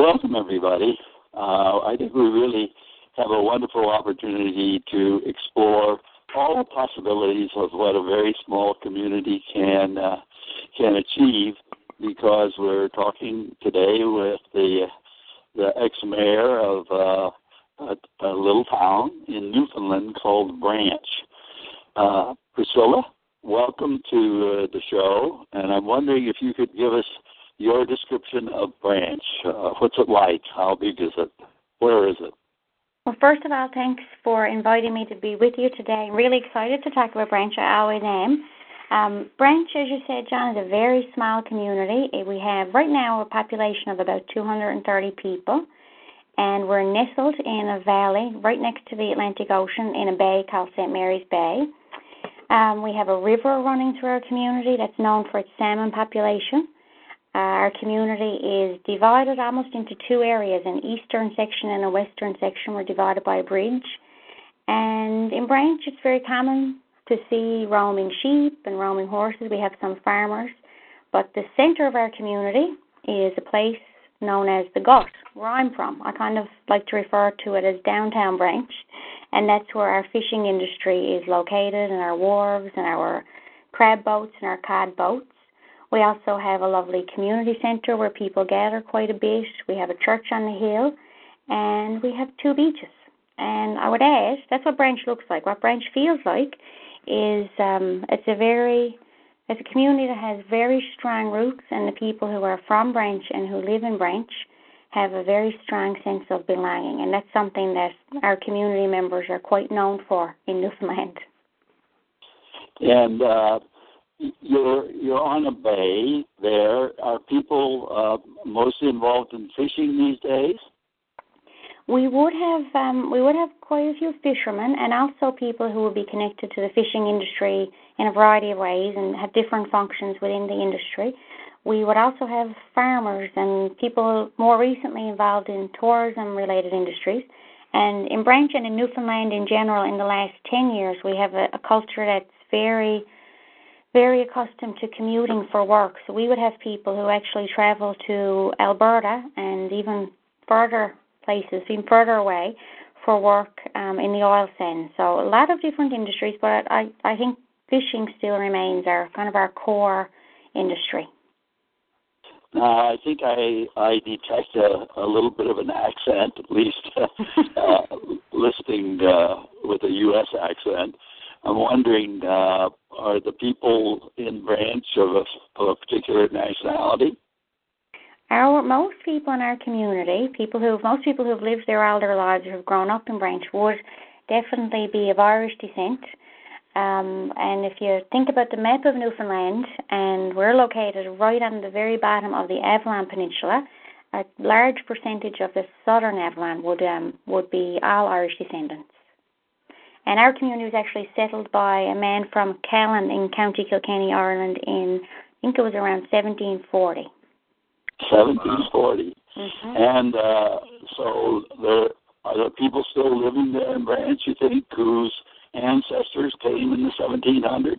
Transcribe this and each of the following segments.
Welcome, everybody. I think we really have a wonderful opportunity to explore all the possibilities of what a very small community can achieve, because we're talking today with the ex-mayor of a little town in Newfoundland called Branch. Priscilla, welcome to the show, and I'm wondering if you could give us your description of Branch. What's it like? How big is it? Where is it? Well, first of all, thanks for inviting me to be with you today. I'm really excited to talk about Branch. I always am. Branch, as you said, John, is a very small community. We have right now a population of about 230 people, and we're nestled in a valley right next to the Atlantic Ocean in a bay called St. Mary's Bay. We have a river running through our community that's known for its salmon population. Our community is divided almost into two areas, an eastern section and a western section. We're divided by a bridge. And in Branch, it's very common to see roaming sheep and roaming horses. We have some farmers. But the center of our community is a place known as the Gut, where I'm from. I kind of like to refer to it as downtown Branch. And that's where our fishing industry is located, and our wharves and our crab boats and our cod boats. We also have a lovely community center where people gather quite a bit. We have a church on the hill, and we have two beaches. And I would add, that's what Branch looks like. What Branch feels like is it's a community that has very strong roots, and the people who are from Branch and who live in Branch have a very strong sense of belonging. And that's something that our community members are quite known for in Newfoundland. And you're on a bay there. Are people mostly involved in fishing these days? We would have quite a few fishermen, and also people who would be connected to the fishing industry in a variety of ways and have different functions within the industry. We would also have farmers and people more recently involved in tourism-related industries. And in Branch and in Newfoundland in general, in the last 10 years, we have a culture that's very accustomed to commuting for work. So we would have people who actually travel to Alberta and even further places, even further away, for work in the oil sands. So a lot of different industries, but I think fishing still remains our core industry. I think I detect a little bit of an accent, at least listening with a U.S. accent. I'm wondering, are the people in Branch of a particular nationality? Most people in our community, most people who have lived there all their lives or have grown up in Branch would definitely be of Irish descent. And if you think about the map of Newfoundland, and we're located right on the very bottom of the Avalon Peninsula, a large percentage of the southern Avalon would be all Irish descendants. And our community was actually settled by a man from Callan in County Kilkenny, Ireland, in, I think it was around 1740. 1740. Mm-hmm. And so are there people still living there in Branch, you think, whose ancestors came in the 1700s?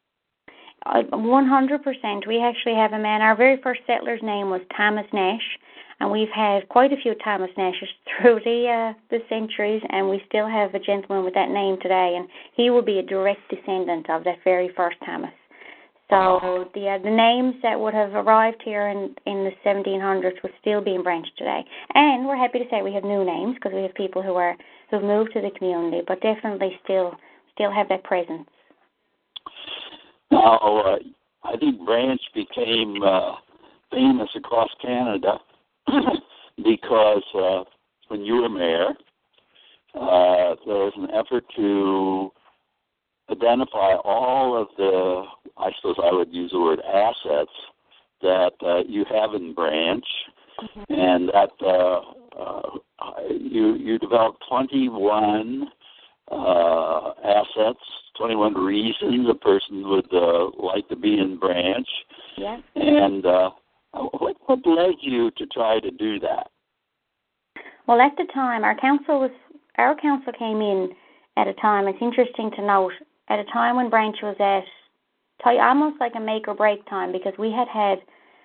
100%. We actually have a man. Our very first settler's name was Thomas Nash, and we've had quite a few Thomas Nashes through the centuries, and we still have a gentleman with that name today, and he will be a direct descendant of that very first Thomas. So the names that would have arrived here in the 1700s would still be in Branch today. And we're happy to say we have new names because we have people who've moved to the community, but definitely still have that presence. Now, I think Branch became famous across Canada because when you were mayor, there was an effort to identify all of the, I suppose I would use the word assets, that you have in Branch, mm-hmm. and that you developed 21 assets, 21 reasons a person would like to be in Branch. Yeah. And what led you to try to do that? Well, at the time, our council came in at a time, it's interesting to note, at a time when Branch was at almost like a make or break time, because we had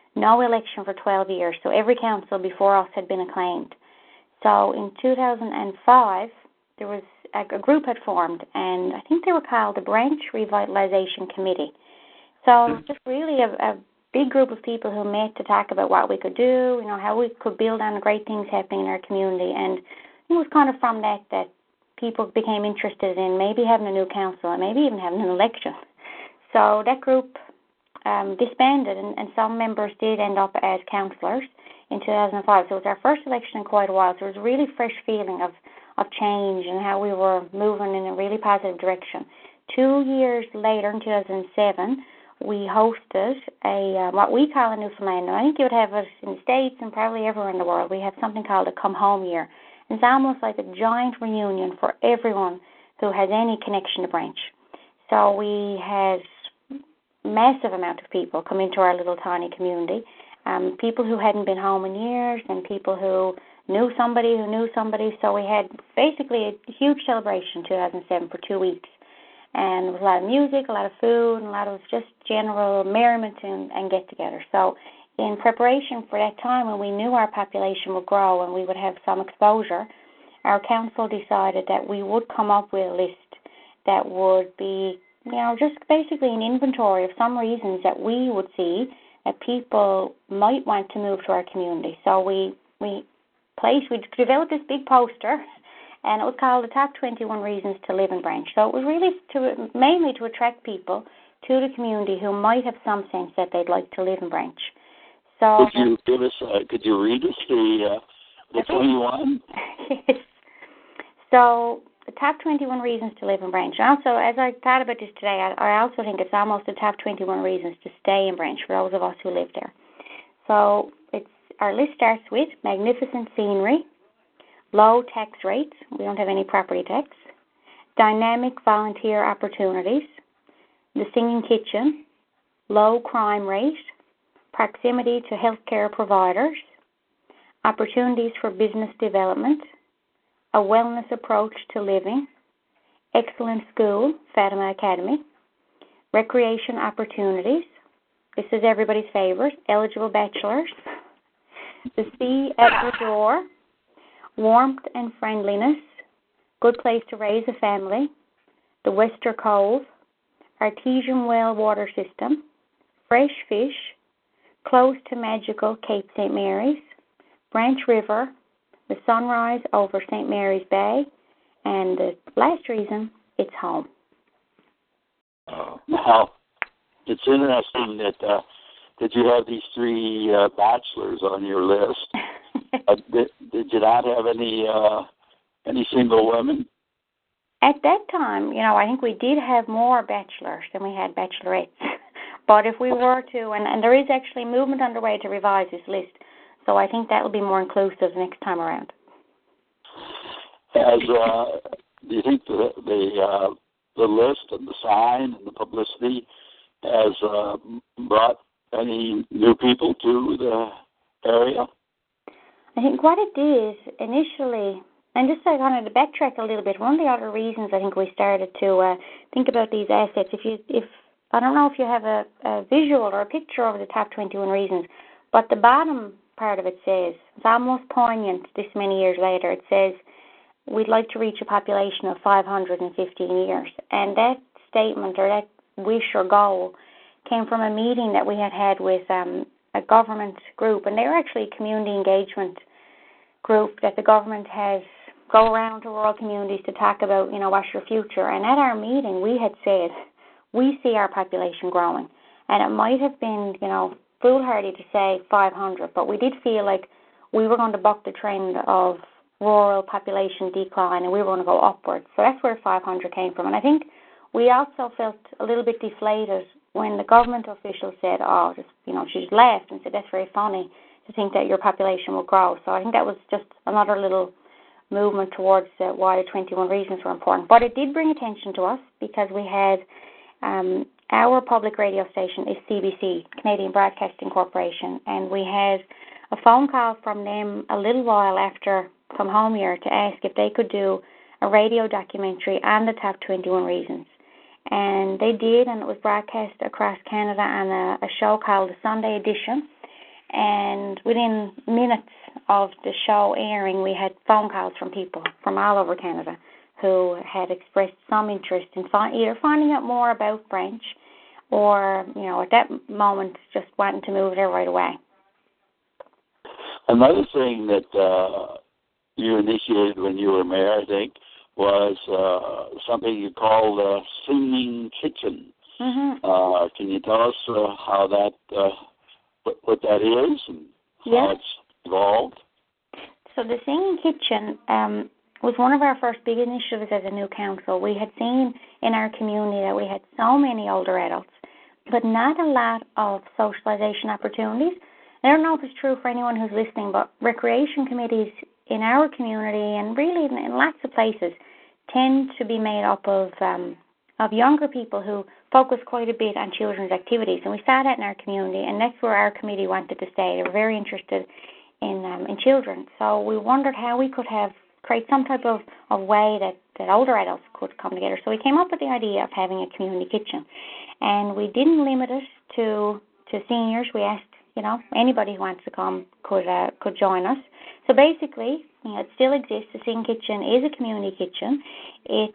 no election for 12 years. So every council before us had been acclaimed. So in 2005, there was a group had formed, and I think they were called the Branch Revitalisation Committee. So it was just really a big group of people who met to talk about what we could do, how we could build on the great things happening in our community. And it was kind of from that people became interested in maybe having a new council and maybe even having an election. So that group disbanded, and some members did end up as councillors in 2005. So it was our first election in quite a while. So it was a really fresh feeling of change and how we were moving in a really positive direction. 2 years later, in 2007, we hosted what we call a Newfoundland. I think you would have it in the States and probably everywhere in the world. We have something called a Come Home Year. It's almost like a giant reunion for everyone who has any connection to Branch. So we had massive amount of people come into our little tiny community, people who hadn't been home in years and people who knew somebody who knew somebody. So we had basically a huge celebration in 2007 for 2 weeks. And there was a lot of music, a lot of food, and a lot of just general merriment and get-together. So in preparation for that time when we knew our population would grow and we would have some exposure, our council decided that we would come up with a list that would be, just basically an inventory of some reasons that we would see that people might want to move to our community. So we developed this big poster, and it was called the Top 21 Reasons to Live in Branch. So it was really mainly to attract people to the community who might have some sense that they'd like to live in Branch. So could you read us the 21? Yes. So the top 21 reasons to live in Branch. Also, as I thought about this today, I also think it's almost the top 21 reasons to stay in Branch for those of us who live there. So our list starts with magnificent scenery, low tax rates, we don't have any property tax, dynamic volunteer opportunities, the singing kitchen, low crime rate, proximity to healthcare providers, opportunities for business development, a wellness approach to living, excellent school, Fatima Academy, recreation opportunities, this is everybody's favorite, eligible bachelors, the sea at your door, warmth and friendliness, good place to raise a family, the Wester Cove, artesian well water system, fresh fish, close to magical Cape St. Mary's, Branch River, the sunrise over St. Mary's Bay, and the last reason, it's home. Now, it's interesting that you have these three bachelors on your list. Did you not have any single women? At that time, I think we did have more bachelors than we had bachelorettes. But if we were to, and there is actually movement underway to revise this list, so I think that will be more inclusive next time around. Do you think the list and the sign and the publicity has brought any new people to the area? I think what it did initially, and just to kind of backtrack a little bit, one of the other reasons I think we started to think about these assets, if I don't know if you have a visual or a picture of the top 21 reasons, but the bottom part of it says, it's almost poignant this many years later, it says, we'd like to reach a population of 515 years. And that statement or that wish or goal came from a meeting that we had with a government group, and they were actually a community engagement group that the government has go around to rural communities to talk about, what's your future. And at our meeting, we had said, we see our population growing. And it might have been, foolhardy to say 500, but we did feel like we were going to buck the trend of rural population decline and we were going to go upwards. So that's where 500 came from. And I think we also felt a little bit deflated when the government official said, she just laughed and said, that's very funny to think that your population will grow. So I think that was just another little movement towards why the 21 reasons were important. But it did bring attention to us because we had our public radio station is CBC, Canadian Broadcasting Corporation, and we had a phone call from them a little while after Come Home Year to ask if they could do a radio documentary on the top 21 reasons. And they did, and it was broadcast across Canada on a show called the Sunday Edition. and within minutes of the show airing, we had phone calls from people from all over Canada who had expressed some interest in either finding out more about Branch or, at that moment, just wanting to move there right away. Another thing that you initiated when you were mayor, I think, was something you called a singing kitchen. Mm-hmm. Can you tell us how that, what that is and how it's evolved? So the singing kitchen was one of our first big initiatives as a new council. We had seen in our community that we had so many older adults, but not a lot of socialization opportunities. I don't know if it's true for anyone who's listening, but recreation committees in our community and really in lots of places tend to be made up of younger people who focus quite a bit on children's activities. And we saw that in our community, and that's where our committee wanted to stay. They were very interested in children. So we wondered how we could create some type of way that older adults could come together. So we came up with the idea of having a community kitchen. And we didn't limit it to seniors. We asked, anybody who wants to come could join us. So basically, it still exists. The Singing Kitchen is a community kitchen. It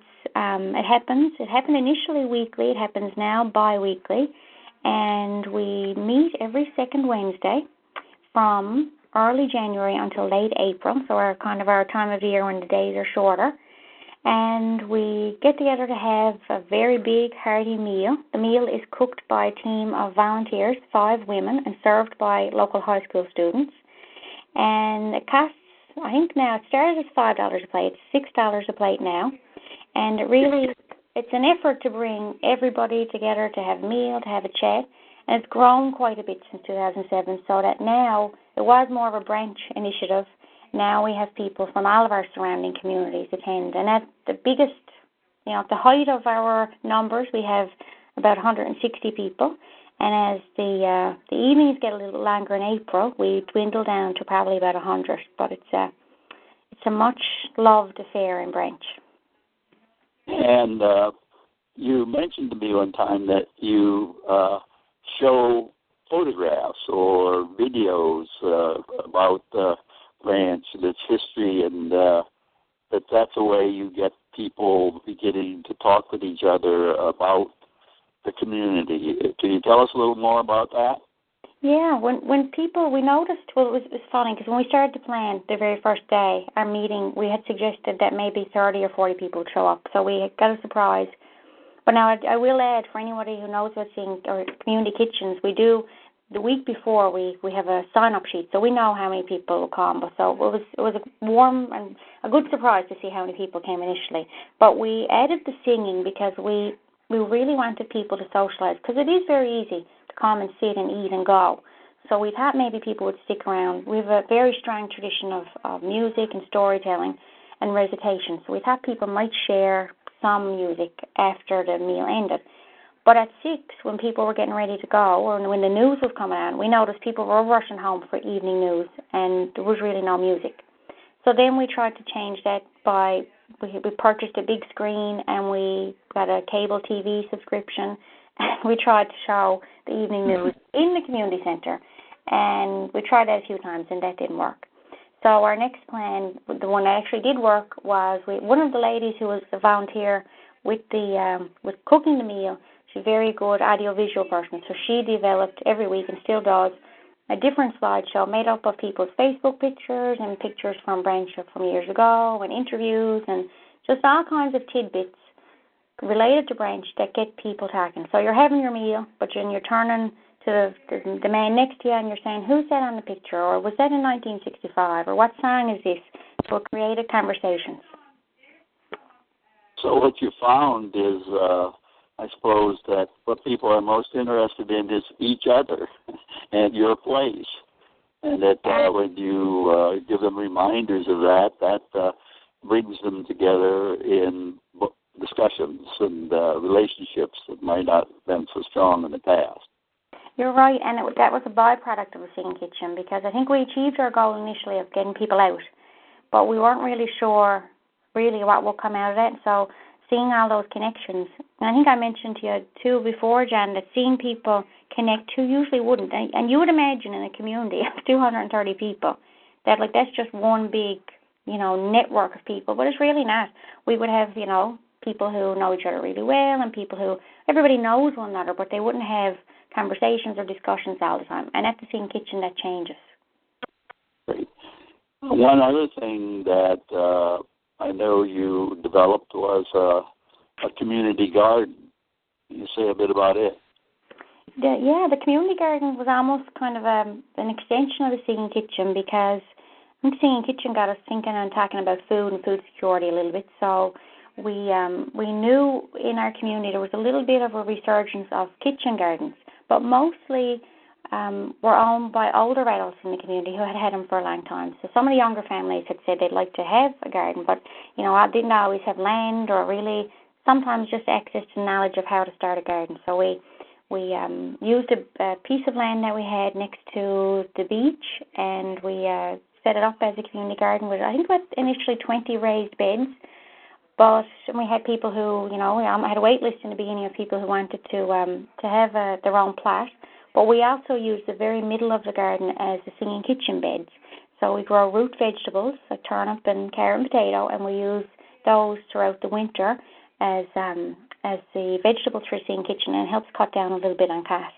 happened initially weekly. It happens now bi-weekly. And we meet every second Wednesday from early January until late April, so our time of year when the days are shorter. And we get together to have a very big, hearty meal. The meal is cooked by a team of volunteers, 5 women, and served by local high school students. And it costs, I think now, it started as $5 a plate. It's $6 a plate now. And it's an effort to bring everybody together to have a meal, to have a chat. And it's grown quite a bit since 2007, so that now it was more of a Branch initiative. Now we have people from all of our surrounding communities attend. And at the biggest, at the height of our numbers, we have about 160 people. And as the evenings get a little longer in April, we dwindle down to probably about 100. But it's a much loved affair in Branch. And you mentioned to me one time that you show photographs or videos about Branch and its history, and that's a way you get people beginning to talk with each other about the community. Can you tell us a little more about that? Yeah, when people, we noticed, it was funny, because when we started to plan the very first day, our meeting, we had suggested that maybe 30 or 40 people would show up, so we got a surprise. But now I will add, for anybody who knows what's in our community kitchens, we do, the week before, we have a sign-up sheet, so we know how many people will come. So it was a warm and a good surprise to see how many people came initially. But we added the singing because we really wanted people to socialize, because it is very easy to come and sit and eat and go. So we thought maybe people would stick around. We have a very strong tradition of music and storytelling and recitation, so we thought people might share some music after the meal ended. But at 6, when people were getting ready to go, or when the news was coming on, we noticed people were rushing home for evening news, and there was really no music. So then we tried to change that by, we purchased a big screen, and we got a cable TV subscription, and we tried to show the evening news in the community center, and we tried that a few times, and that didn't work. So our next plan, the one that actually did work, was one of the ladies who was a volunteer with cooking the meal. She's a very good audiovisual person, so she developed every week, and still does, a different slideshow made up of people's Facebook pictures and pictures from Branch from years ago, and interviews, and just all kinds of tidbits related to Branch that get people talking. So you're having your meal, but then you're turning to the man next to you, and you're saying, who's that on the picture, or was that in 1965, or what song is this? So it created conversations. So what you found is, I suppose, that what people are most interested in is each other and your place, and that when you give them reminders of that brings them together in discussions and relationships that might not have been so strong in the past. You're right, and that was a byproduct of the Singing Kitchen, because I think we achieved our goal initially of getting people out, but we weren't really sure really what will come out of it. So seeing all those connections. And I think I mentioned to you too before, Jan, that seeing people connect who usually wouldn't. And you would imagine in a community of 230 people that like that's just one big, network of people, but it's really not. We would have, people who know each other really well and people who everybody knows one another, but they wouldn't have conversations or discussions all the time. And at the Singing Kitchen, that changes. Great. One other thing that I know you developed was a community garden. Can you say a bit about it? The community garden was almost kind of an extension of the Singing Kitchen, because I think Singing Kitchen got us thinking and talking about food and food security a little bit. So we knew in our community there was a little bit of a resurgence of kitchen gardens, but mostly were owned by older adults in the community who had had them for a long time. So some of the younger families had said they'd like to have a garden, but I didn't always have land or really sometimes just access to knowledge of how to start a garden. So we used a piece of land that we had next to the beach, and we set it up as a community garden with, I think, initially 20 raised beds. But we had people who, I had a wait list in the beginning of people who wanted to have their own plot. But we also use the very middle of the garden as the Singing Kitchen beds. So we grow root vegetables like turnip and carrot and potato, and we use those throughout the winter as the vegetables for Singing Kitchen, and it helps cut down a little bit on cost.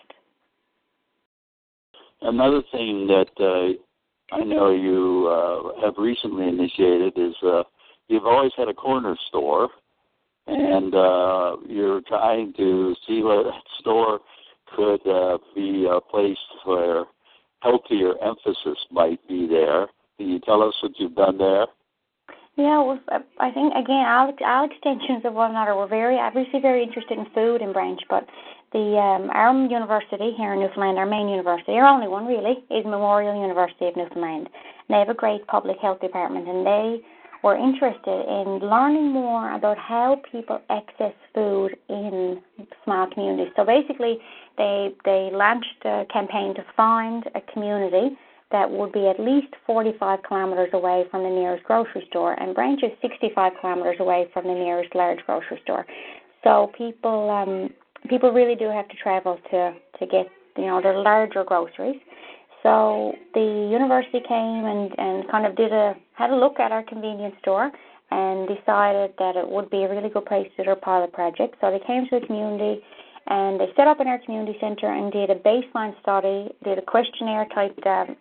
Another thing that I know you have recently initiated is you've always had a corner store, and you're trying to see whether that store could be a place where healthier emphasis might be there. Can you tell us what you've done there? Yeah, well, I think, again, all extensions of one another. We're obviously very interested in food in Branch, but our university here in Newfoundland, our main university, our only one really, is Memorial University of Newfoundland. And they have a great public health department, and they were interested in learning more about how people access food in small communities. So basically, they launched a campaign to find a community that would be at least 45 kilometres away from the nearest grocery store, and Branch is 65 kilometres away from the nearest large grocery store. So people really do have to travel to get their larger groceries. So the university came and kind of had a look at our convenience store and decided that it would be a really good place to do their pilot project. So they came to the community and they set up in our community centre and did a baseline study, did a questionnaire type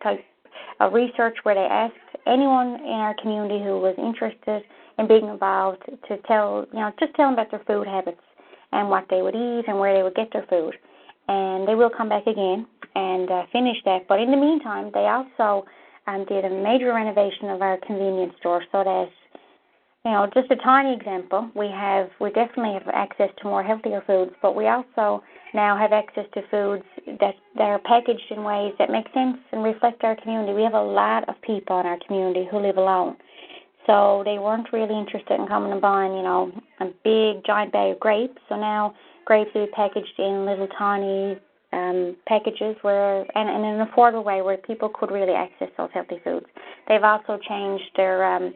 of research where they asked anyone in our community who was interested in being involved to tell them about their food habits and what they would eat and where they would get their food. And they will come back again and finish that. But in the meantime, they also did a major renovation of our convenience store so that, just a tiny example, we definitely have access to more healthier foods, but we also now have access to foods that are packaged in ways that make sense and reflect our community. We have a lot of people in our community who live alone. So they weren't really interested in coming and buying, a big giant bag of grapes. So now grapes are packaged in little tiny packages and in an affordable way where people could really access those healthy foods. They've also changed their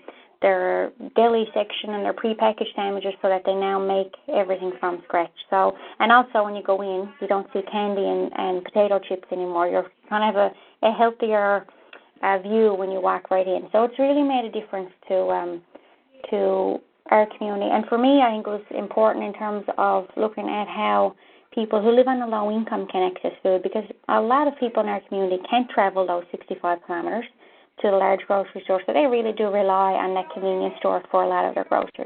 deli section and their prepackaged sandwiches so that they now make everything from scratch. So, and also when you go in, you don't see candy and potato chips anymore. You kind of have a healthier view when you walk right in. So it's really made a difference to our community. And for me, I think it was important in terms of looking at how people who live on a low income can access food, because a lot of people in our community can't travel those 65 kilometres to the large grocery store, so they really do rely on that convenience store for a lot of their groceries.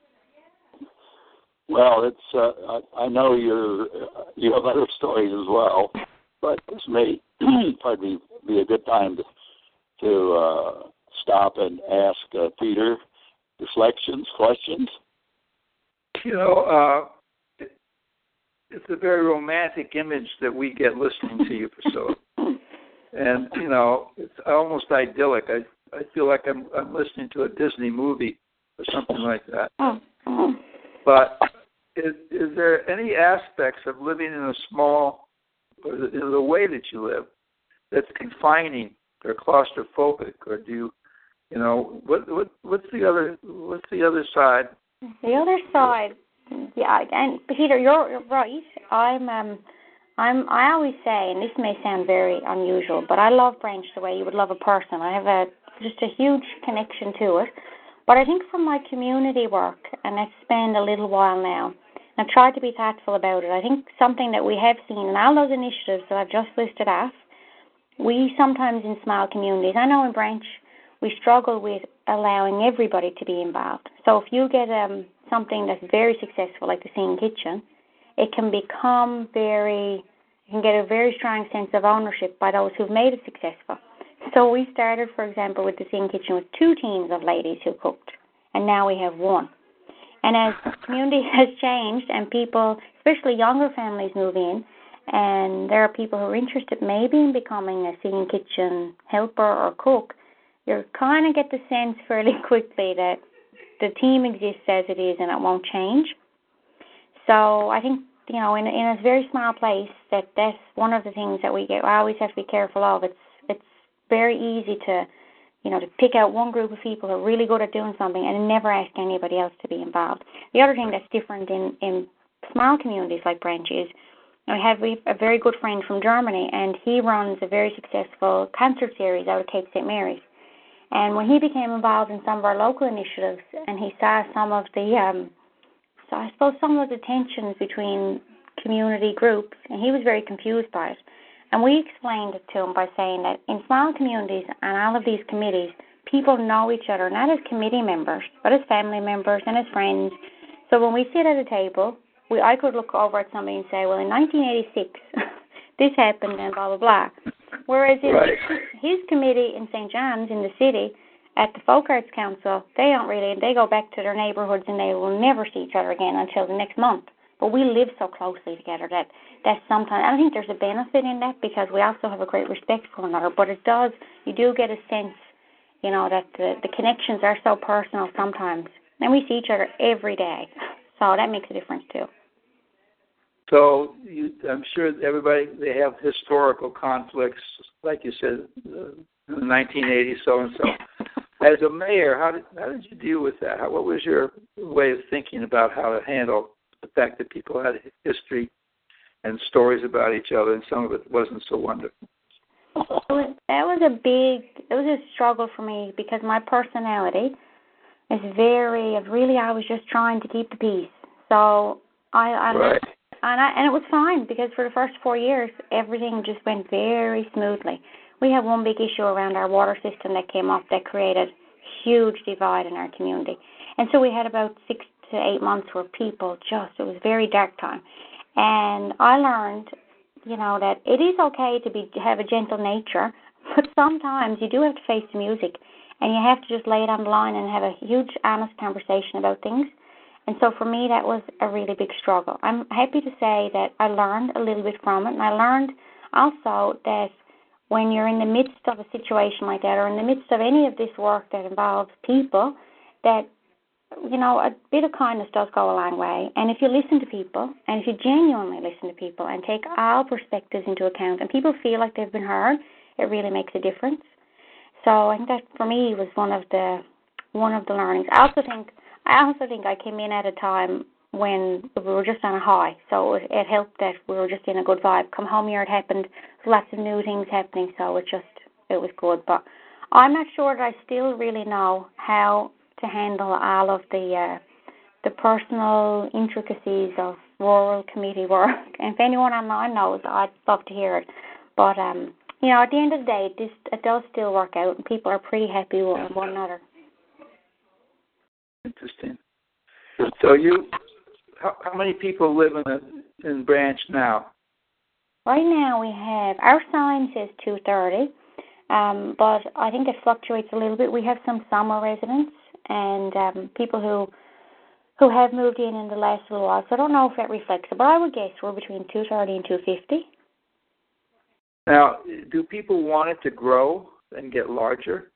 Well, it's I know you have other stories as well, but this may probably be a good time to stop and ask Peter reflections, questions. It's a very romantic image that we get listening to you, Priscilla. And, it's almost idyllic. I feel like I'm listening to a Disney movie or something like that. But is there any aspects of living in a small, or the way that you live, that's confining or claustrophobic, or do you, what's the other side The other side, yeah, and Peter, you're right. I always say, and this may sound very unusual, but I love Branch the way you would love a person. I have just a huge connection to it. But I think from my community work, and I've spent a little while now, I've tried to be tactful about it. I think something that we have seen in all those initiatives that I've just listed off, we sometimes in small communities, I know in Branch, we struggle with allowing everybody to be involved. So if you get something that's very successful, like the Singing Kitchen, it can become you can get a very strong sense of ownership by those who've made it successful. So we started, for example, with the Singing Kitchen with 2 teams of ladies who cooked, and now we have 1. And as the community has changed and people, especially younger families, move in, and there are people who are interested maybe in becoming a Singing Kitchen helper or cook, you kind of get the sense fairly quickly that the team exists as it is and it won't change. So I think, in a very small place, that's one of the things that I always have to be careful of. It's very easy to pick out one group of people who are really good at doing something and never ask anybody else to be involved. The other thing that's different in small communities like Branch is, we have a very good friend from Germany, and he runs a very successful concert series out of Cape St. Mary's. And when he became involved in some of our local initiatives, and he saw some of the, some of the tensions between community groups, and he was very confused by it. And we explained it to him by saying that in small communities and all of these committees, people know each other, not as committee members, but as family members and as friends. So when we sit at a table, I could look over at somebody and say, well, in 1986, this happened and blah, blah, blah. Whereas in his committee in St. John's in the city, at the Folk Arts Council, they go back to their neighbourhoods and they will never see each other again until the next month. But we live so closely together that sometimes, I think there's a benefit in that because we also have a great respect for one another, but you do get a sense, that the connections are so personal sometimes. And we see each other every day, so that makes a difference too. So I'm sure they have historical conflicts, like you said, in the 1980s, so-and-so. As a mayor, how did you deal with that? What was your way of thinking about how to handle the fact that people had history and stories about each other, and some of it wasn't so wonderful? That was a struggle for me because my personality is I was just trying to keep the peace. So and it was fine because for the first 4 years, everything just went very smoothly. We had one big issue around our water system that came up that created huge divide in our community. And so we had about 6 to 8 months where people it was a very dark time. And I learned, that it is okay to have a gentle nature, but sometimes you do have to face the music and you have to just lay it on the line and have a huge, honest conversation about things. And so for me, that was a really big struggle. I'm happy to say that I learned a little bit from it, and I learned also that when you're in the midst of a situation like that or in the midst of any of this work that involves people, that, a bit of kindness does go a long way. And if you listen to people, and if you genuinely listen to people and take all perspectives into account, and people feel like they've been heard, it really makes a difference. So I think that for me was one of the learnings. I also think I came in at a time when we were just on a high, so it helped that we were just in a good vibe. Come home here, it happened, lots of new things happening, so it was good. But I'm not sure that I still really know how to handle all of the personal intricacies of rural committee work. And if anyone online knows, I'd love to hear it. But at the end of the day, it does still work out, and people are pretty happy with one another. Interesting. So how many people live in Branch now? Right now we have, our sign says 230, but I think it fluctuates a little bit. We have some summer residents and people who have moved in the last little while, so I don't know if that reflects it, but I would guess we're between 230 and 250. Now, do people want it to grow and get larger?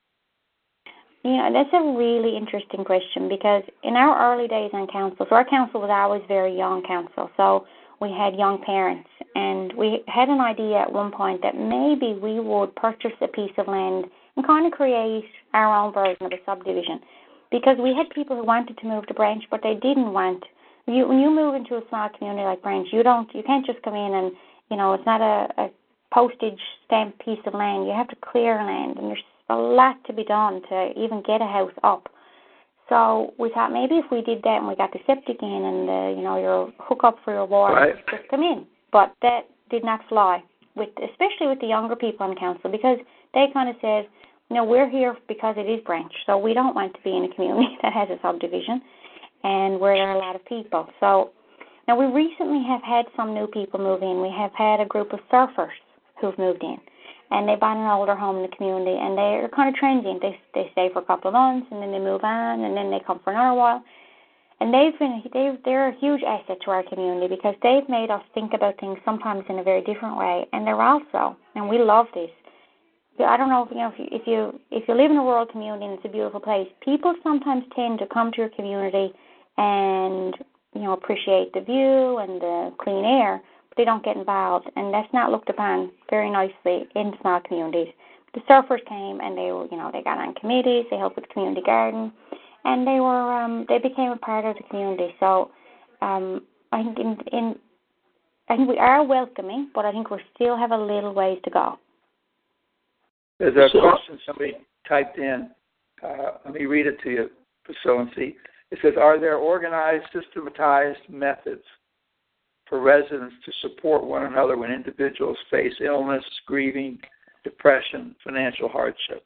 That's a really interesting question because in our early days on council, so our council was always very young council, so we had young parents, and we had an idea at one point that maybe we would purchase a piece of land and kind of create our own version of a subdivision. because we had people who wanted to move to Branch, but they didn't want. When you move into a small community like Branch, you can't just come in and, it's not a postage stamp piece of land. You have to clear land, and there's a lot to be done to even get a house up. So we thought maybe if we did that and we got the septic in and your hookup for your water, right, just come in. But that did not fly, especially with the younger people on council, because they kind of said, we're here because it is Branch, so we don't want to be in a community that has a subdivision and where there are a lot of people. So now we recently have had some new people move in. We have had a group of surfers who've moved in, and they bought an older home in the community, and they're kind of transient. They stay for a couple of months, and then they move on, and then they come for another while. And they're a huge asset to our community because they've made us think about things sometimes in a very different way. And they're also, and we love this. I don't know if you live in a rural community and it's a beautiful place, people sometimes tend to come to your community and appreciate the view and the clean air, but they don't get involved, and that's not looked upon very nicely in small communities. The surfers came and they got on committees, they helped with the community garden, and they became a part of the community. So I think we are welcoming, but I think we still have a little ways to go. There's a question somebody typed in. Let me read it to you, Priscilla, and see. It says, are there organized, systematized methods for residents to support one another when individuals face illness, grieving, depression, financial hardship?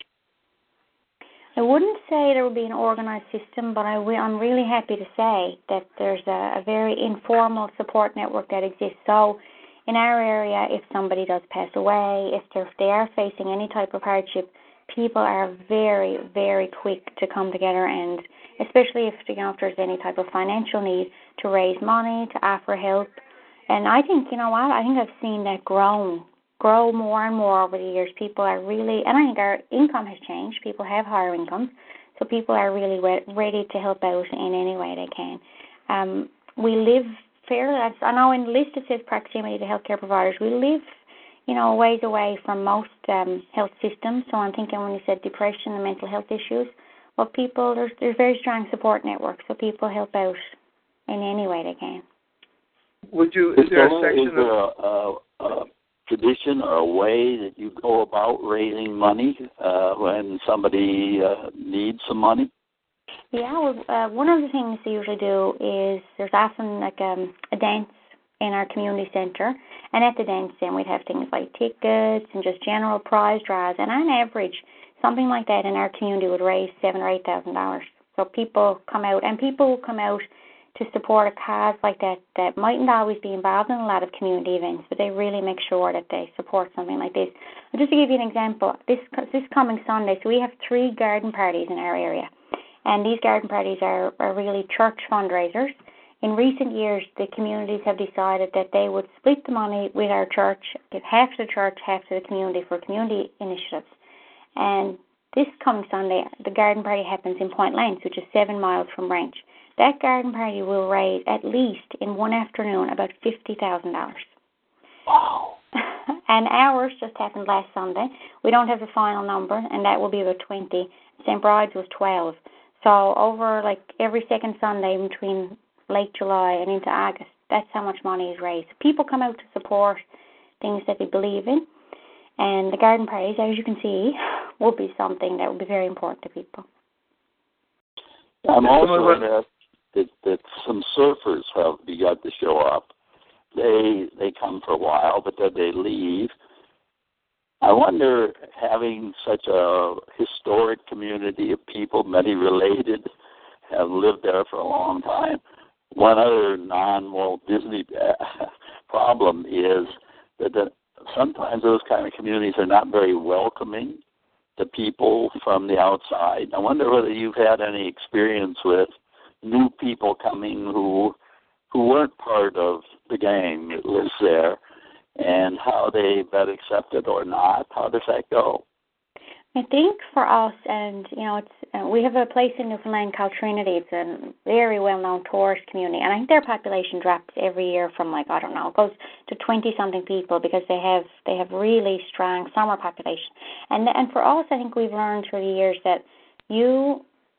I wouldn't say there would be an organized system, but I'm really happy to say that there's a very informal support network that exists. So in our area, if somebody does pass away, if they are facing any type of hardship, people are very, very quick to come together, and especially if there's any type of financial need, to raise money, to offer help. And I think, I think I've seen that grow more and more over the years. People are really, and I think our income has changed. People have higher incomes, so people are really ready to help out in any way they can. We live fairly, I know in the list it says proximity to healthcare providers. We live, a ways away from most health systems. So I'm thinking when you said depression and mental health issues, well, people, there's very strong support networks, so people help out in any way they can. Is there a tradition or a way that you go about raising money when somebody needs some money? Yeah, one of the things we usually do is there's often like a dance in our community centre, and at the dance then we'd have things like tickets and just general prize draws, and on average something like that in our community would raise $7,000 or $8,000. So people come out, and people will come out to support a cause like that mightn't always be involved in a lot of community events, but they really make sure that they support something like this. And just to give you an example, this coming Sunday, so we have 3 garden parties in our area. And these garden parties are really church fundraisers. In recent years, the communities have decided that they would split the money with our church, give half to the church, half to the community for community initiatives. And this coming Sunday, the garden party happens in Point Lance, which is 7 miles from Branch. That garden party will raise at least in one afternoon about $50,000. Wow. And ours just happened last Sunday. We don't have the final number, and that will be about 20. St. Bride's was 12. So over every second Sunday between late July and into August, that's how much money is raised. People come out to support things that they believe in, and the garden parties, as you can see, will be something that will be very important to people. I'm also aware that some surfers have begun to show up. They come for a while, but then they leave. I wonder, having such a historic community of people, many related, have lived there for a long time. One other non-Walt Disney problem is that sometimes those kind of communities are not very welcoming to people from the outside. I wonder whether you've had any experience with new people coming who weren't part of the gang that lives there, and how they've been accepted or not. How does that go? I think for us, and we have a place in Newfoundland called Trinity. It's a very well-known tourist community, and I think their population drops every year from it goes to 20-something people because they have really strong summer population. And for us, I think we've learned through the years that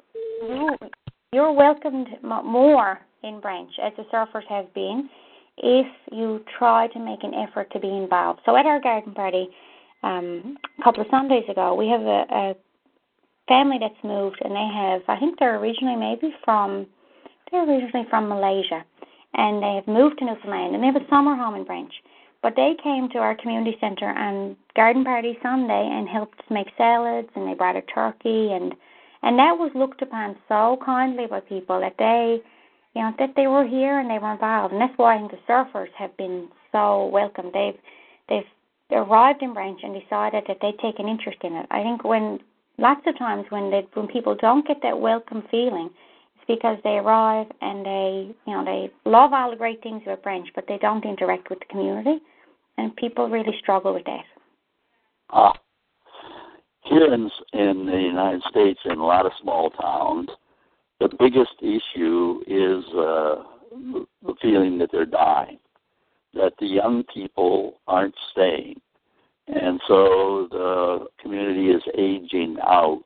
you're welcomed more in Branch, as the surfers have been, if you try to make an effort to be involved. So at our garden party a couple of Sundays ago, we have a family that's moved, and they have, I think they're originally from Malaysia, and they have moved to Newfoundland, and they have a summer home in Branch. But they came to our community centre on garden party Sunday and helped make salads, and they brought a turkey, and that was looked upon so kindly by people that they were here and they were involved, and that's why I think the surfers have been so welcome. They've arrived in Branch and decided that they'd take an interest in it. I think lots of times when people don't get that welcome feeling, it's because they arrive and they love all the great things about Branch, but they don't interact with the community, and people really struggle with that. Here in the United States, in a lot of small towns, the biggest issue is the feeling that they're dying, that the young people aren't staying. And so the community is aging out.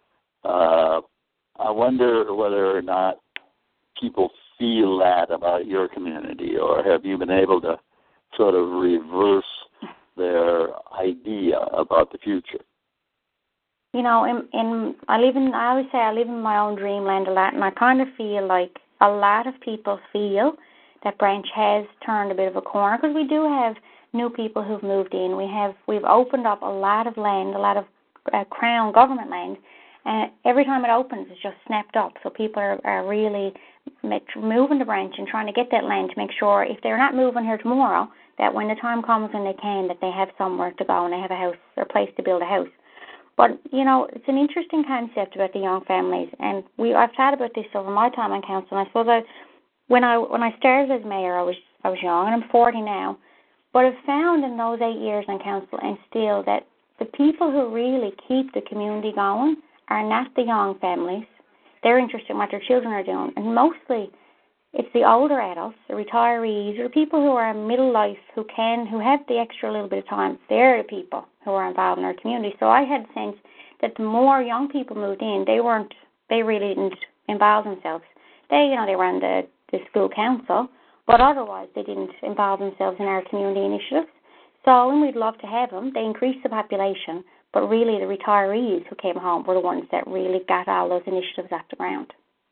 I wonder whether or not people feel that about your community, or have you been able to sort of reverse their idea about the future? I always say I live in my own dreamland a lot, and I kind of feel like a lot of people feel that Branch has turned a bit of a corner, because we do have new people who've moved in. We've opened up a lot of land, a lot of Crown government land, and every time it opens, it's just snapped up. So people are really moving to Branch and trying to get that land to make sure if they're not moving here tomorrow, that when the time comes when they can, that they have somewhere to go and they have a house or a place to build a house. But, it's an interesting concept about the young families, and I've thought about this over my time on council, and I suppose when I started as mayor, I was young, and I'm 40 now, but I've found in those 8 years on council and still that the people who really keep the community going are not the young families. They're interested in what their children are doing, and mostly it's the older adults, the retirees, or people who are in middle life who have the extra little bit of time. They're the people who are involved in our community. So I had the sense that the more young people moved in, they really didn't involve themselves. They ran the school council, but otherwise they didn't involve themselves in our community initiatives. So, and we'd love to have them. They increased the population, but really the retirees who came home were the ones that really got all those initiatives off the ground.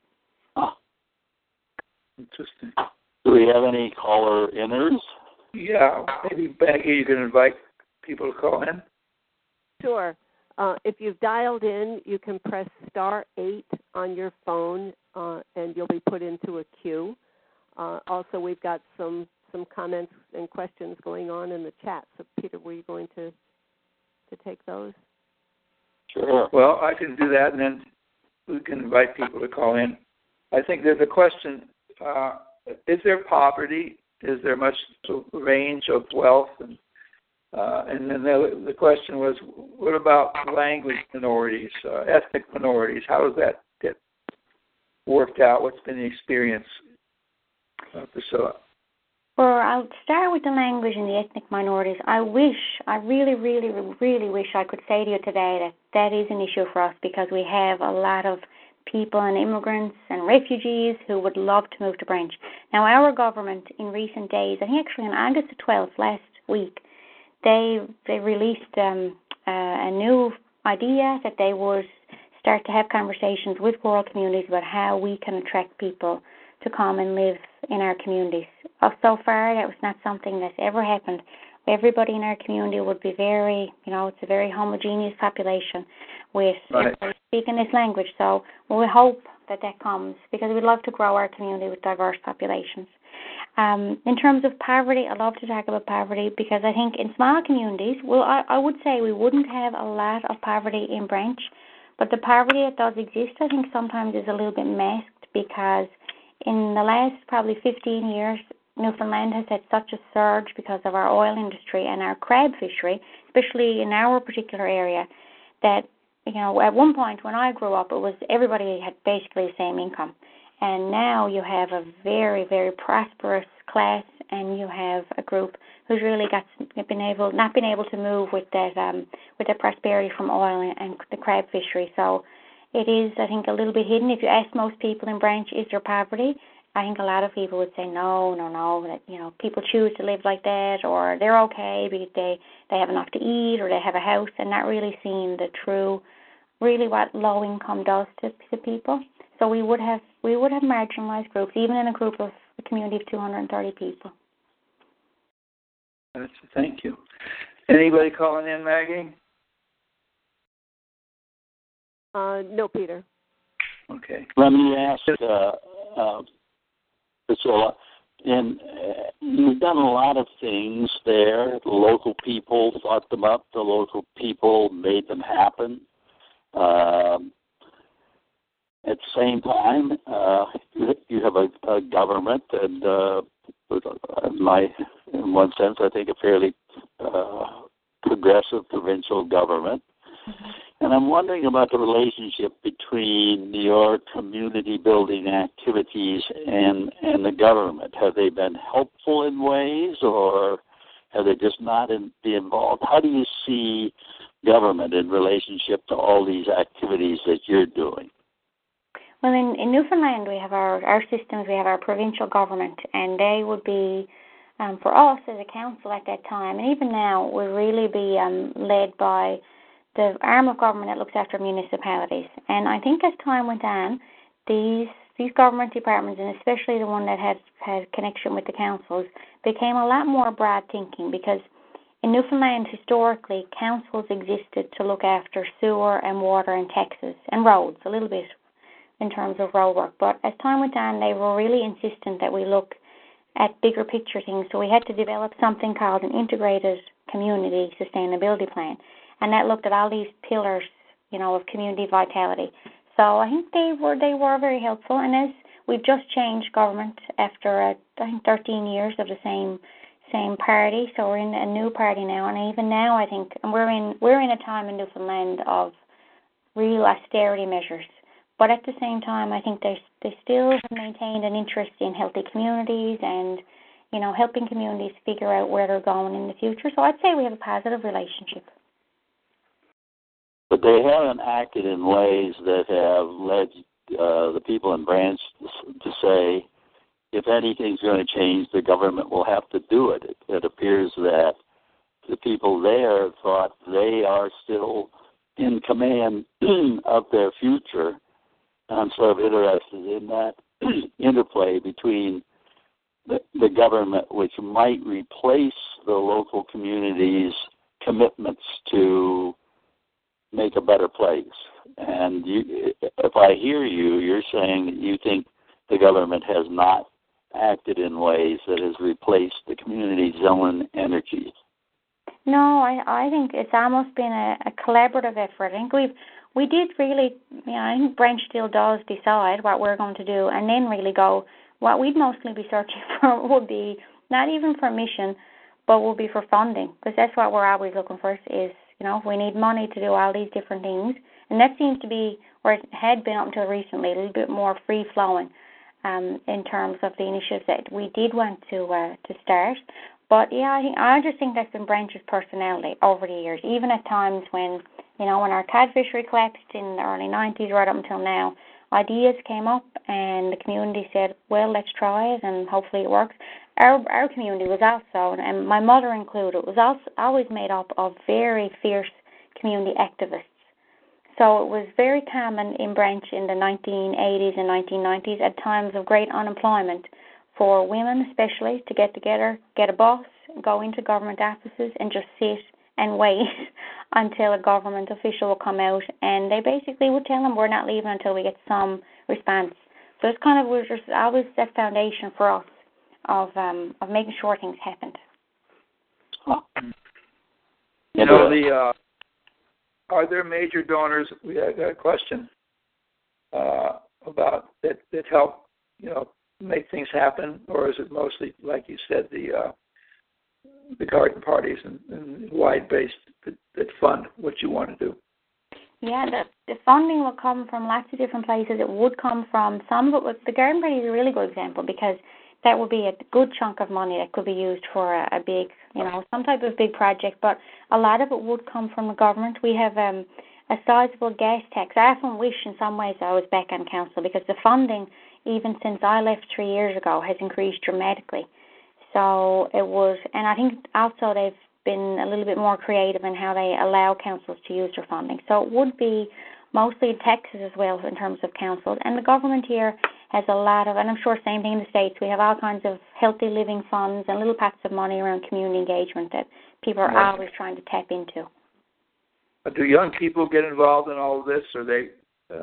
Interesting. Do we have any caller-inners? Yeah, maybe Maggie, you can invite people to call in. Sure. If you've dialed in, you can press *8 on your phone, and you'll be put into a queue. Also, we've got some comments and questions going on in the chat. So, Peter, were you going to take those? Sure. Well, I can do that, and then we can invite people to call in. I think there's a question. Is there poverty? Is there much range of wealth? And then the question was, what about language minorities, ethnic minorities? How does that get worked out? What's been the experience, Priscilla? Well, I'll start with the language and the ethnic minorities. I really, really, really wish I could say to you today that is an issue for us, because we have a lot of people and immigrants and refugees who would love to move to Branch. Now, our government in recent days, I think actually on August the 12th last week, they released a new idea that they would start to have conversations with rural communities about how we can attract people to come and live in our communities. So far, that was not something that's ever happened. Everybody in our community would be it's a very homogeneous population with everybody speaking this language. So we hope that comes, because we'd love to grow our community with diverse populations. In terms of poverty, I love to talk about poverty, because I think in small communities, I would say we wouldn't have a lot of poverty in Branch, but the poverty that does exist, I think sometimes is a little bit masked, because in the last probably 15 years, Newfoundland has had such a surge because of our oil industry and our crab fishery, especially in our particular area, that, at one point when I grew up, it was everybody had basically the same income. And now you have a very, very prosperous class, and you have a group who's really not been able to move with that prosperity from oil and the crab fishery. So it is, I think, a little bit hidden. If you ask most people in Branch, is there poverty? I think a lot of people would say no, that, people choose to live like that, or they're okay because they have enough to eat, or they have a house, and not really seeing the true, really what low income does to people. So we would have marginalized groups, even in a community of 230 people. Thank you. Anybody calling in, Maggie? No, Peter. Okay. Let me ask, Priscilla, you've done a lot of things there. The local people thought them up. The local people made them happen. At the same time, you have a government, and in one sense, I think a fairly progressive provincial government. Mm-hmm. And I'm wondering about the relationship between your community building activities and the government. Have they been helpful in ways, or have they just not been involved? How do you see government in relationship to all these activities that you're doing? Well, in Newfoundland, we have our systems. We have our provincial government, and they would be, for us as a council at that time, and even now, would really be led by the arm of government that looks after municipalities. And I think as time went on, these government departments, and especially the one that had connection with the councils, became a lot more broad thinking, because in Newfoundland, historically, councils existed to look after sewer and water and taxes and roads, a little bit in terms of road work. But as time went on, they were really insistent that we look at bigger picture things. So we had to develop something called an integrated community sustainability plan. And that looked at all these pillars, of community vitality. So I think they were very helpful. And as we've just changed government after 13 years of the same party, so we're in a new party now. And even now, I think, and we're in a time in Newfoundland of real austerity measures. But at the same time, I think they still have maintained an interest in healthy communities and, helping communities figure out where they're going in the future. So I'd say we have a positive relationship. But they haven't acted in ways that have led the people in Branch to say, if anything's going to change, the government will have to do it. It appears that the people there thought they are still in command of their future. I'm sort of interested in that interplay between the government, which might replace the local community's commitments to make a better place. And if I hear you, you're saying that you think the government has not acted in ways that has replaced the community's own energy. No, I think it's almost been a collaborative effort. I think we did really, I think Branch still does decide what we're going to do, and then really go, what we'd mostly be searching for would be not even for mission, but will be for funding, because that's what we're always looking for is, we need money to do all these different things. And that seems to be, or it had been up until recently, a little bit more free-flowing in terms of the initiatives that we did want to start. But, yeah, I just think that's been Branch's personality over the years, even at times when, when our cod fishery collapsed in the early 90s right up until now, ideas came up and the community said, well, let's try it and hopefully it works. Our community was also, and my mother included, was also always made up of very fierce community activists. So it was very common in Branch in the 1980s and 1990s at times of great unemployment for women especially to get together, get a bus, go into government offices and just sit and wait until a government official will come out, and they basically would tell them we're not leaving until we get some response. So it's kind of was just always that foundation for us of making sure things happened. Are there major donors? We got a question about that help make things happen, or is it mostly, like you said, the garden parties and wide-based that fund what you want to do? Yeah, the funding will come from lots of different places. It would come from some of it. The garden party is a really good example because that would be a good chunk of money that could be used for a big, some type of big project. But a lot of it would come from the government. We have a a sizable gas tax. I often wish in some ways I was back on council because the funding, even since I left 3 years ago, has increased dramatically. So it was, and I think also they've been a little bit more creative in how they allow councils to use their funding. So it would be mostly taxes as well in terms of councils. And the government here has a lot of, and I'm sure same thing in the States, we have all kinds of healthy living funds and little pots of money around community engagement that people are always trying to tap into. Do young people get involved in all of this, or they?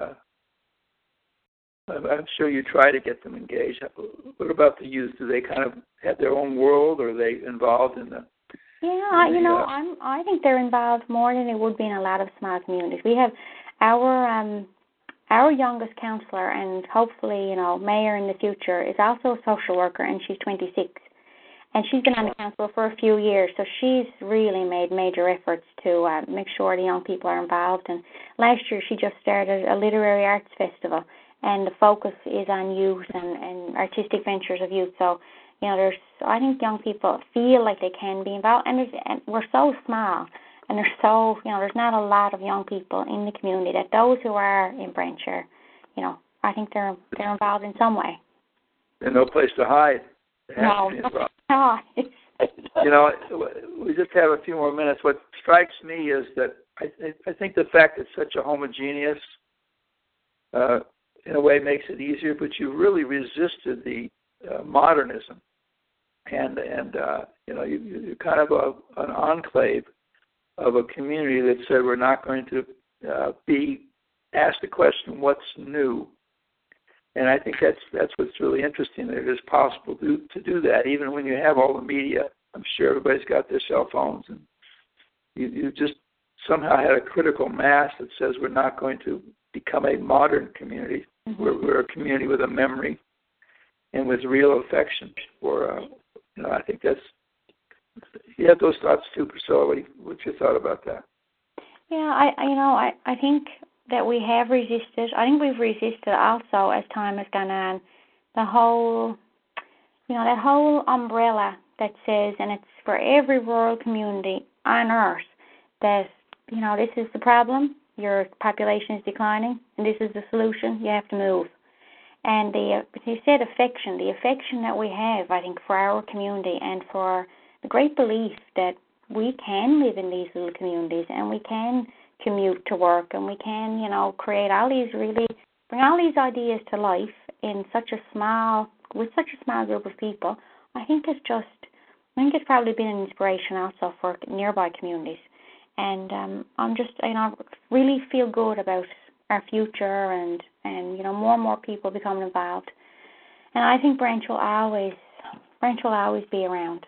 I'm sure you try to get them engaged. What about the youth? Do they kind of have their own world, or are they involved in the? Yeah, I think they're involved more than they would be in a lot of small communities. We have our youngest councillor, and hopefully, mayor in the future, is also a social worker, and she's 26. And she's been on the council for a few years, so she's really made major efforts to make sure the young people are involved. And last year she just started a literary arts festival, and the focus is on youth and artistic ventures of youth. So, I think young people feel like they can be involved, and we're so small, and there's not a lot of young people in the community that those who are in Branch are, I think they're involved in some way. There's no place to hide. No. We just have a few more minutes. What strikes me is that I think the fact it's such a homogeneous, in a way, makes it easier. But you really resisted the modernism, and you're kind of an enclave of a community that said we're not going to be asked the question, what's new? And I think that's what's really interesting, that it is possible to do that, even when you have all the media. I'm sure everybody's got their cell phones, and you just somehow had a critical mass that says we're not going to become a modern community. Mm-hmm. We're a community with a memory and with real affection for, I think that's, you have those thoughts too, Priscilla. What's your thought about that? Yeah, I think that we have resisted. I think we've resisted also as time has gone on. The whole, that whole umbrella that says, and it's for every rural community on earth, that, this is the problem, your population is declining, and this is the solution, you have to move. And you said affection, the affection that we have, I think, for our community and for the great belief that we can live in these little communities and we can commute to work and we can, create all these bring all these ideas to life in with such a small group of people. I think it's probably been an inspiration also for nearby communities. And I'm just, really feel good about our future and more and more people becoming involved. And I think Branch will always be around.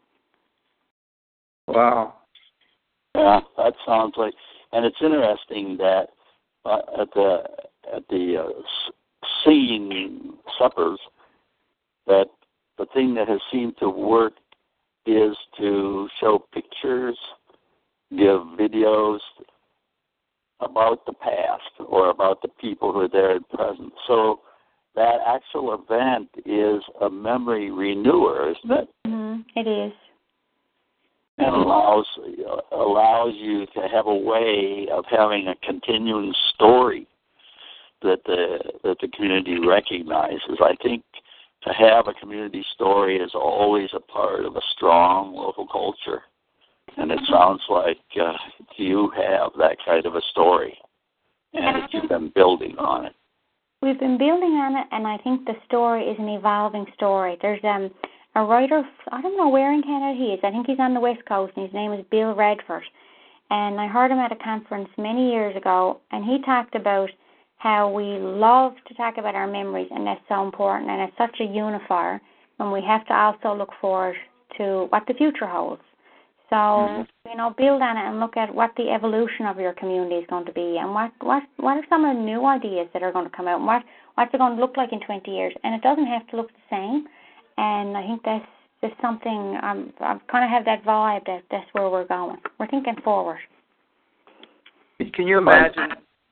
Wow. Yeah, that sounds like, and it's interesting that at the singing suppers, that the thing that has seemed to work is to show pictures, give videos about the past or about the people who are there at present. So that actual event is a memory renewer, isn't it? Mm-hmm. It is. And allows you to have a way of having a continuing story that the community recognizes. I think to have a community story is always a part of a strong local culture. And it sounds like you have that kind of a story, and that you've been building on it. We've been building on it, and I think the story is an evolving story. There's a writer, I don't know where in Canada he is. I think he's on the West Coast, and his name is Bill Radford. And I heard him at a conference many years ago, and he talked about how we love to talk about our memories, and that's so important, and it's such a unifier, and we have to also look forward to what the future holds. So, build on it and look at what the evolution of your community is going to be, and what are some of the new ideas that are going to come out, and what's it going to look like in 20 years. And it doesn't have to look the same. And I think that's something, I kind of have that vibe that that's where we're going. We're thinking forward. Can you imagine,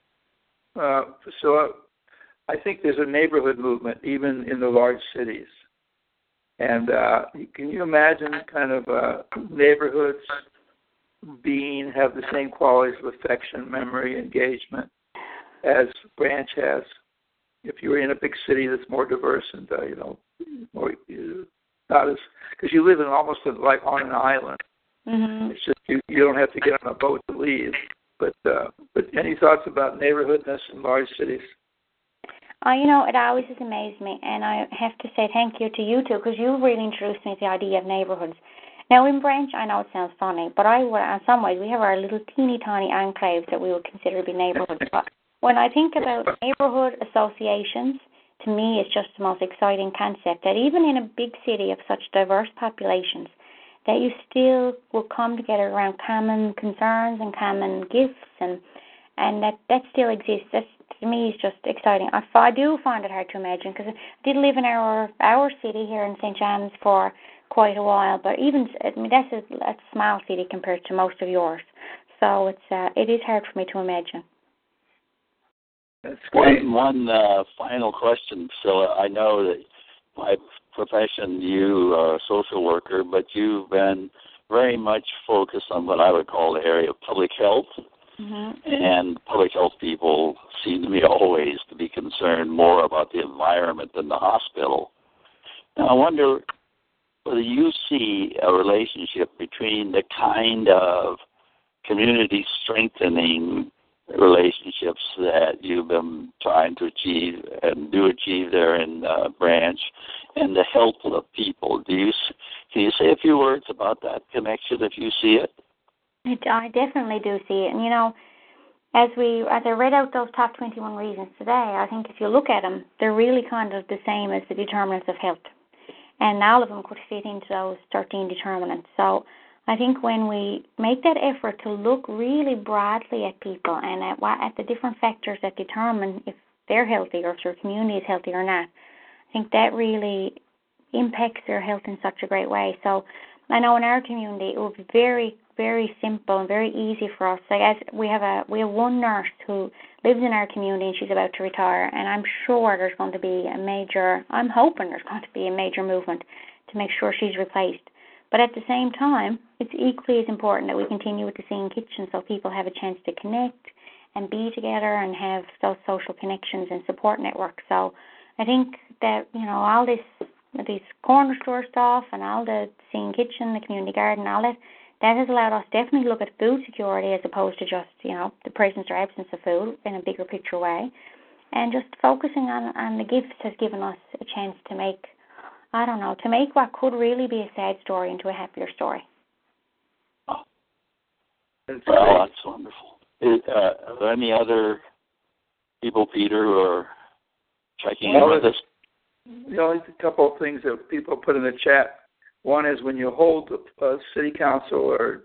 so I think there's a neighborhood movement even in the large cities. And can you imagine kind of neighborhoods being have the same qualities of affection, memory, engagement as Branch has? If you're in a big city that's more diverse and more not as, because you live in almost like on an island. Mm-hmm. It's just you don't have to get on a boat to leave. But any thoughts about neighborhoodness in large cities? It always has amazed me, and I have to say thank you to you two, because you really introduced me to the idea of neighborhoods. Now, in Branch, I know it sounds funny, but in some ways we have our little teeny tiny enclaves that we would consider to be neighborhoods. But when I think about neighborhood associations, to me it's just the most exciting concept, that even in a big city of such diverse populations, that you still will come together around common concerns and common gifts, and that still exists. That, to me, is just exciting. I do find it hard to imagine, because I did live in our city here in St. John's for quite a while, but that's a small city compared to most of yours. So it is hard for me to imagine. That's great. One final question. So I know that my profession, you are a social worker, but you've been very much focused on what I would call the area of public health. Mm-hmm. And public health people seem to me always to be concerned more about the environment than the hospital. Now, I wonder whether you see a relationship between the kind of community strengthening relationships that you've been trying to achieve and do achieve there in Branch, and the health of the people. Can you say a few words about that connection if you see it? I definitely do see it. And, as I read out those top 21 reasons today, I think if you look at them, they're really kind of the same as the determinants of health. And all of them could fit into those 13 determinants. So I think when we make that effort to look really broadly at people and at the different factors that determine if they're healthy or if their community is healthy or not, I think that really impacts their health in such a great way. So I know in our community it would be very, very simple and very easy for us. Like, as we have one nurse who lives in our community and she's about to retire, and I'm sure there's going to be I'm hoping there's going to be a major movement to make sure she's replaced. But at the same time, it's equally as important that we continue with the Seeing Kitchen so people have a chance to connect and be together and have those social connections and support networks. So I think that, all these corner store stuff and all the Seeing Kitchen, the community garden, all that has allowed us definitely to look at food security as opposed to just, the presence or absence of food in a bigger picture way. And just focusing on the gifts has given us a chance to make what could really be a sad story into a happier story. That's wonderful. Are there any other people, Peter, who are checking in with us? A couple of things that people put in the chat. One is, when you hold a city council, or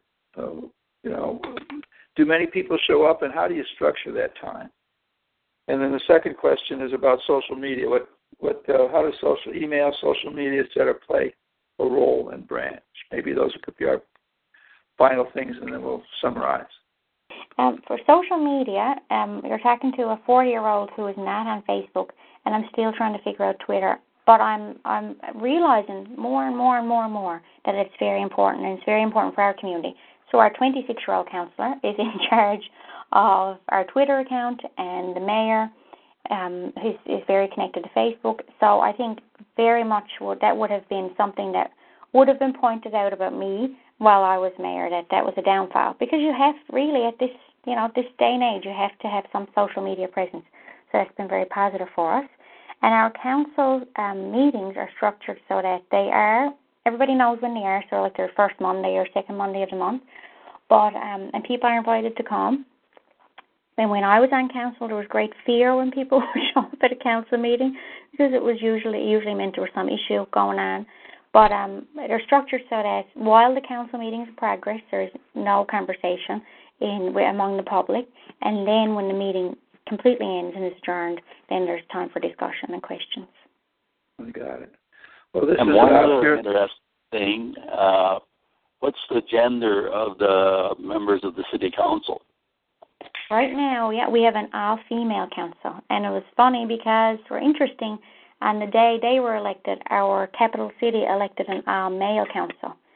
do many people show up, and how do you structure that time? And then the second question is about social media. How does social media, et cetera, play a role in Branch? Maybe those could be our final things, and then we'll summarize. For social media, you're talking to a 40-year-old who is not on Facebook, and I'm still trying to figure out Twitter. But I'm realizing more and more and more and more that it's very important, and it's very important for our community. So our 26-year-old councillor is in charge of our Twitter account, and the mayor is very connected to Facebook. So I think very much that would have been something that would have been pointed out about me while I was mayor, that was a downfall. Because you have really, at this day and age, you have to have some social media presence. So that's been very positive for us. And our council meetings are structured so that everybody knows when they are, so like their first Monday or second Monday of the month. But and people are invited to come. And when I was on council, there was great fear when people would show up at a council meeting, because it usually meant there was some issue going on. But they're structured so that while the council meeting is in progress, there's no conversation among the public. And then when the meeting completely ends and is adjourned, then there's time for discussion and questions. I got it. Well, this and is one other interesting thing, what's the gender of the members of the city council? Right now, we have an all-female council. And it was funny because interesting, on the day they were elected, our capital city elected an all-male council.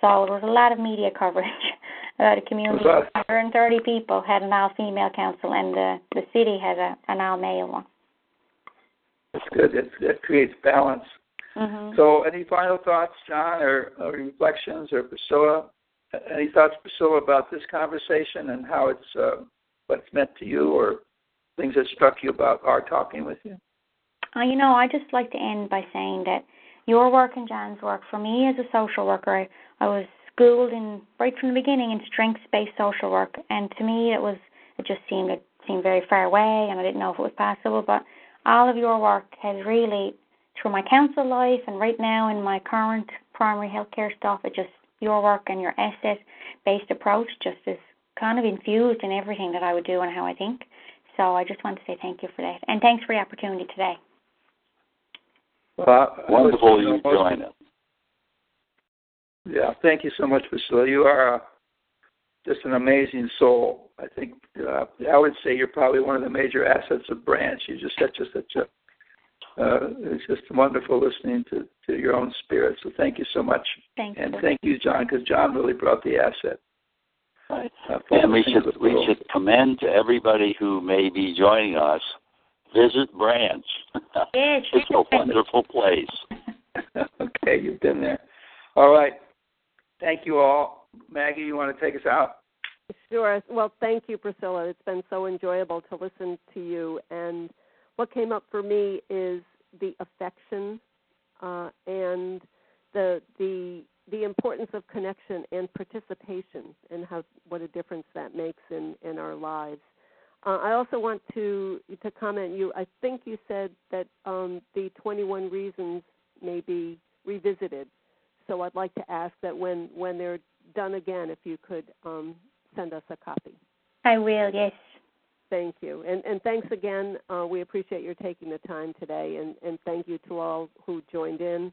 So there was a lot of media coverage about a community of 130 people had an all-female council, and the city had an all-male one. That's good. That creates balance. Mm-hmm. So any final thoughts, John, or reflections, or Priscilla? Any thoughts, Priscilla, about this conversation and how it's what it's meant to you, or things that struck you about our talking with you? I'd just like to end by saying that your work and John's work, for me as a social worker, I was schooled right from the beginning in strengths-based social work, and to me it just seemed very far away, and I didn't know if it was possible. But all of your work has really, through my council life and right now in my current primary healthcare stuff, your work and your asset-based approach just is kind of infused in everything that I would do and how I think. So I just want to say thank you for that, and thanks for the opportunity today. Well, wonderful you join us. Yeah, thank you so much, Priscilla. You are just an amazing soul. I think I would say you're probably one of the major assets of Branch. You're just such a it's just wonderful listening to your own spirit. So thank you so much. Thank you. And thank you, John, because John really brought the asset. Right. And we should commend to everybody who may be joining us. Visit Branch. Yes. It's a wonderful place. Okay, you've been there. All right. Thank you all. Maggie, you want to take us out? Sure. Well, thank you, Priscilla. It's been so enjoyable to listen to you. And what came up for me is the affection and the importance of connection and participation, and what a difference that makes in our lives. I also want to comment. I think you said that the 21 reasons may be revisited. So I'd like to ask that when they're done again, if you could send us a copy. I will, yes. Thank you. And thanks again. We appreciate your taking the time today, and thank you to all who joined in.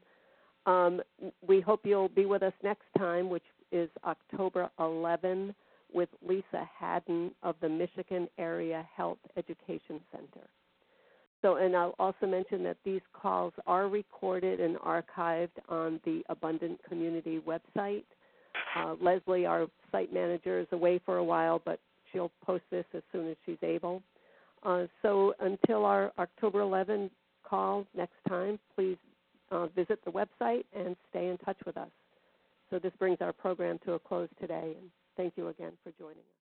We hope you'll be with us next time, which is October 11, with Lisa Haddon of the Michigan Area Health Education Center. So, and I'll also mention that these calls are recorded and archived on the Abundant Community website. Leslie, our site manager, is away for a while, but she'll post this as soon as she's able. So until our October 11 call next time, please visit the website and stay in touch with us. So this brings our program to a close today, and thank you again for joining us.